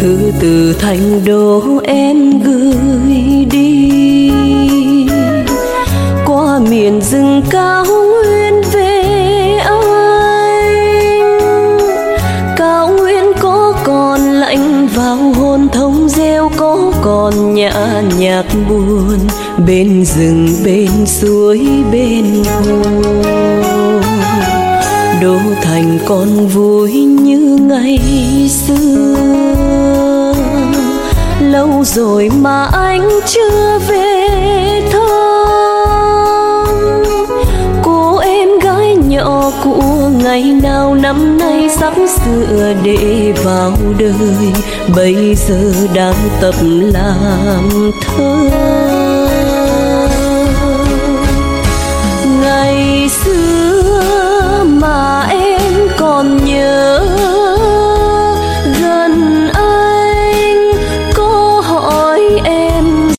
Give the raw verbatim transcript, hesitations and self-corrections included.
thư từ thành đô em gửi đi, qua miền rừng cao nguyên về anh. Cao nguyên có còn lạnh vào hồn thông reo, có còn nhã nhạc buồn bên rừng bên suối bên hồ. Đô thành còn vui như ngày xưa, lâu rồi mà anh chưa về thăm. Cô em gái nhỏ của ngày nào năm nay sắp sửa để vào đời, bây giờ đang tập làm thơ. Ngày xưa mà em